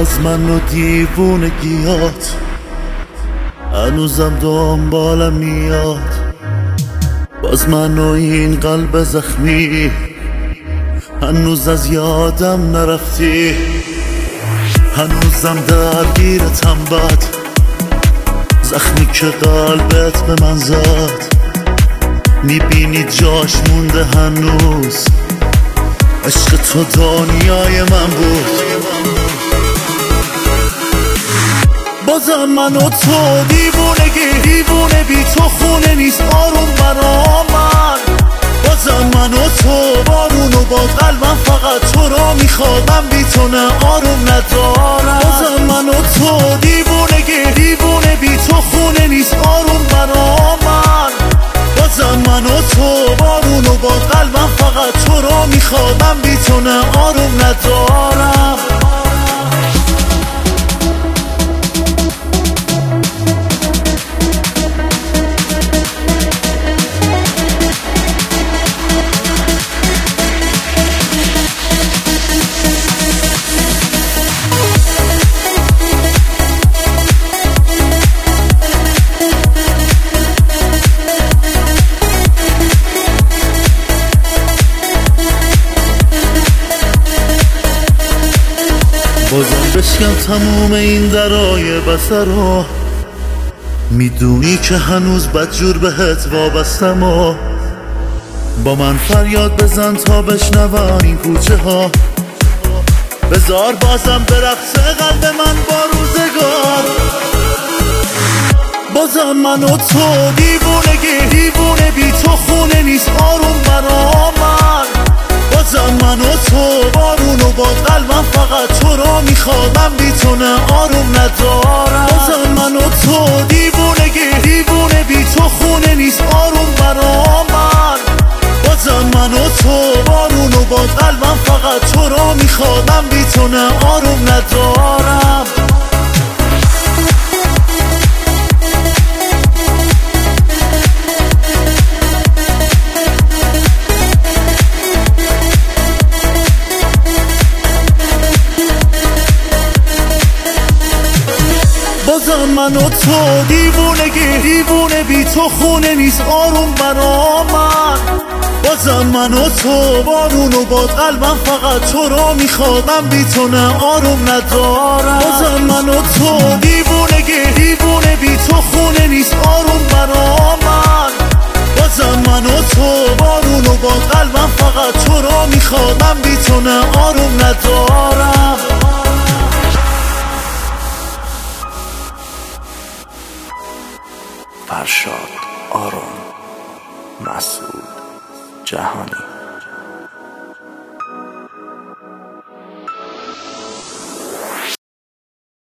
باز من و دیوونگیات هنوزم دنبالم میاد، باز من و این قلب زخمی هنوز از یادم نرفتی، هنوزم درگیرتم بد زخمی که قلبت به من زد، میبینی جاش مونده هنوز، عشق تو دنیای من بود. بازم من و تو دیوونه بی تو خونه نیست آروم برا من، بازم من و تو بارون و با قلبم فقط تو رو میخواد، من بی تو نه آروم ندارم. بازم من و تو دیوونه بی تو خونه نیست آروم برا من، بازم من و تو بارون و با قلبم فقط تو رو میخواد، من بی تو نه آروم ندارم. بازم بشکم تموم این درای بسر رو، میدونی که هنوز بدجور بهت وابستم و با من فریاد بزن تا بشنون این کوچه ها، بذار بازم برقص قلب من با روزگار. بازم من و تو دیوونه بی تو خونه نیست آروم برا من، بازم من و تو بارون و با قلبم فقط تو رو میخواد، من بی تو نه آروم ندارم. بازم من و تو دیوونه بی تو خونه نیست آروم برا من، بازم من و تو بارون و با قلبم فقط تو رو میخواد، من بی تو نه آروم ندارم. بازم من و تو دیوونه بی تو خونه نیست آروم برا من، بازم من و تو بارون و با قلبم فقط تو رو میخواد، من بی تو نه آروم ندارم. بازم من و تو دیوونه بی تو خونه نیست آروم برا من، بازم من و تو بارون و با قلبم فقط تو رو میخواد، من بی تو نه آروم ندارم. فرشاد آرون، مسعود جهانی.